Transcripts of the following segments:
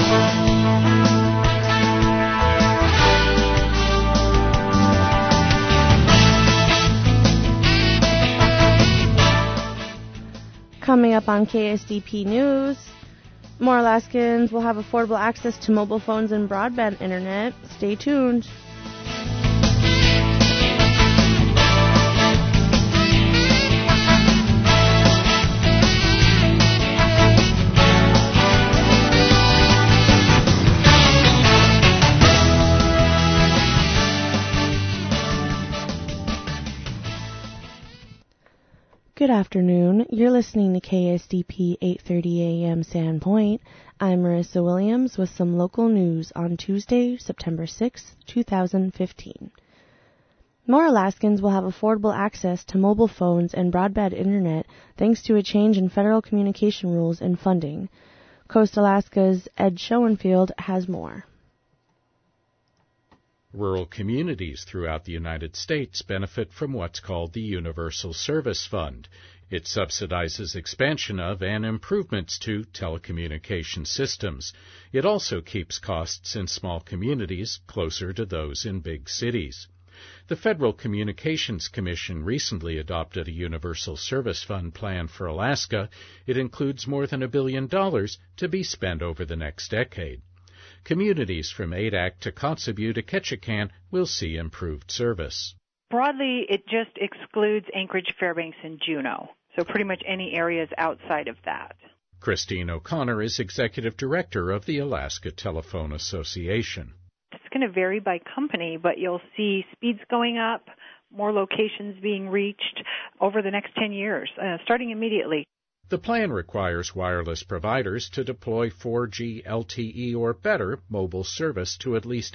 Coming up on KSDP News, more Alaskans will have affordable access to mobile phones and broadband internet. Stay tuned. Good afternoon. You're listening to KSDP 830 AM Sandpoint. I'm Marissa Williams with some local news on Tuesday, September 6th, 2015. More Alaskans will have affordable access to mobile phones and broadband internet thanks to a change in federal communication rules and funding. Coast Alaska's Ed Schoenfield has more. Rural communities throughout the United States benefit from what's called the Universal Service Fund. It subsidizes expansion of and improvements to telecommunication systems. It also keeps costs in small communities closer to those in big cities. The Federal Communications Commission recently adopted a Universal Service Fund plan for Alaska. It includes more than $1 billion to be spent over the next decade. Communities from Adak to Kotzebue to Ketchikan will see improved service. Broadly, it just excludes Anchorage, Fairbanks, and Juneau, so pretty much any areas outside of that. Christine O'Connor is Executive Director of the Alaska Telephone Association. It's going to vary by company, but you'll see speeds going up, more locations being reached over the next 10 years, starting immediately. The plan requires wireless providers to deploy 4G LTE or better mobile service to at least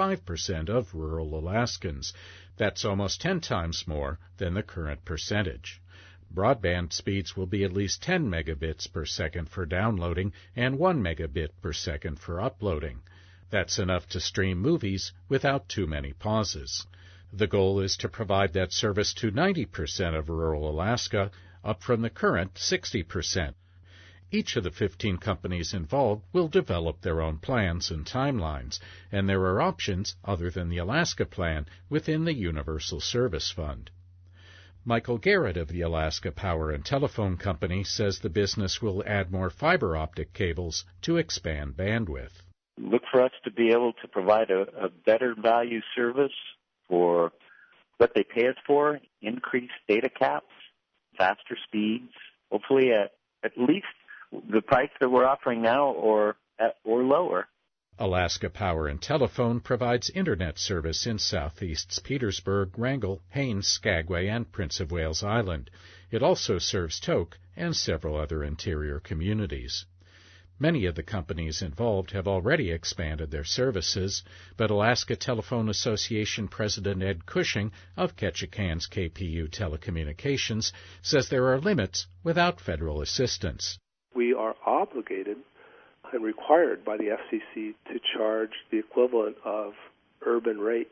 85% of rural Alaskans. That's almost 10 times more than the current percentage. Broadband speeds will be at least 10 megabits per second for downloading and 1 megabit per second for uploading. That's enough to stream movies without too many pauses. The goal is to provide that service to 90% of rural Alaska, up from the current 60%. Each of the 15 companies involved will develop their own plans and timelines, and there are options other than the Alaska plan within the Universal Service Fund. Michael Garrett of the Alaska Power and Telephone Company says the business will add more fiber optic cables to expand bandwidth. Look for us to be able to provide a better value service for what they pay us for, increased data caps, faster speeds, hopefully at least the price that we're offering now or lower. Alaska Power and Telephone provides internet service in southeast Petersburg, Wrangell, Haines, Skagway, and Prince of Wales Island. It also serves Tok and several other interior communities. Many of the companies involved have already expanded their services, but Alaska Telephone Association President Ed Cushing of Ketchikan's KPU Telecommunications says there are limits without federal assistance. We are obligated and required by the FCC to charge the equivalent of urban rates.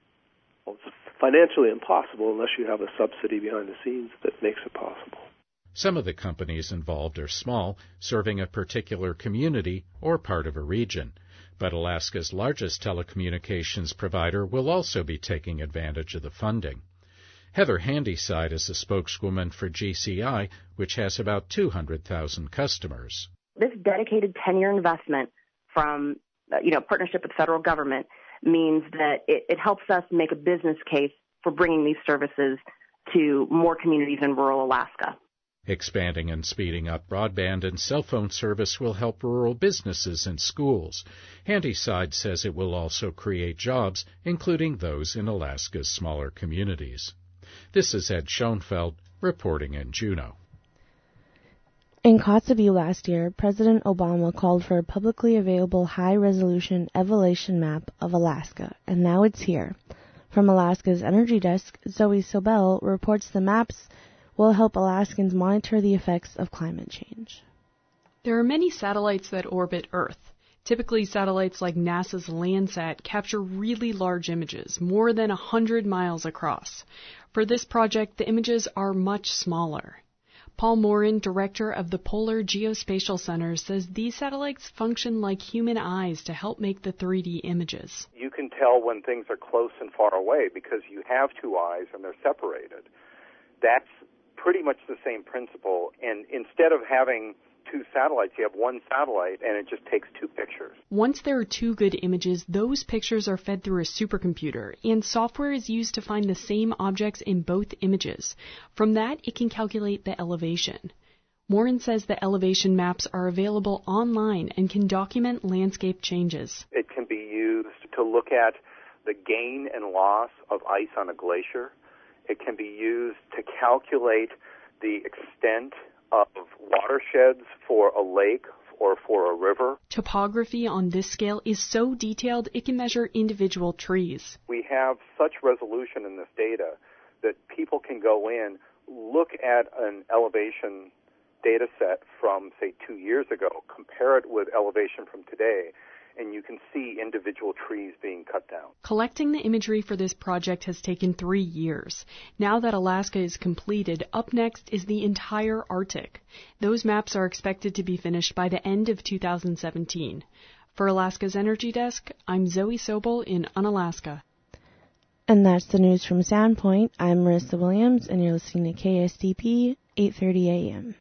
Well, it's financially impossible unless you have a subsidy behind the scenes that makes it possible. Some of the companies involved are small, serving a particular community or part of a region. But Alaska's largest telecommunications provider will also be taking advantage of the funding. Heather Handyside is a spokeswoman for GCI, which has about 200,000 customers. This dedicated 10-year investment from, partnership with the federal government means that it helps us make a business case for bringing these services to more communities in rural Alaska. Expanding and speeding up broadband and cell phone service will help rural businesses and schools. Handyside says it will also create jobs, including those in Alaska's smaller communities. This is Ed Schoenfeld reporting in Juneau. In Kotzebue last year, President Obama called for a publicly available high-resolution elevation map of Alaska, and now it's here. From Alaska's Energy Desk, Zoe Sobel reports the maps will help Alaskans monitor the effects of climate change. There are many satellites that orbit Earth. Typically, satellites like NASA's Landsat capture really large images, more than 100 miles across. For this project, the images are much smaller. Paul Morin, director of the Polar Geospatial Center, says these satellites function like human eyes to help make the 3D images. You can tell when things are close and far away because you have two eyes and they're separated. That's pretty much the same principle, and instead of having two satellites, you have one satellite, and it just takes two pictures. Once there are two good images, those pictures are fed through a supercomputer, and software is used to find the same objects in both images. From that, it can calculate the elevation. Morin says the elevation maps are available online and can document landscape changes. It can be used to look at the gain and loss of ice on a glacier. It can be used to calculate the extent of watersheds for a lake or for a river. Topography on this scale is so detailed it can measure individual trees. We have such resolution in this data that people can go in, look at an elevation data set from, say, 2 years ago, compare it with elevation from today, and you can see individual trees being cut down. Collecting the imagery for this project has taken 3 years. Now that Alaska is completed, up next is the entire Arctic. Those maps are expected to be finished by the end of 2017. For Alaska's Energy Desk, I'm Zoe Sobel in Unalaska. And that's the news from Soundpoint. I'm Marissa Williams, and you're listening to KSDP 830 AM.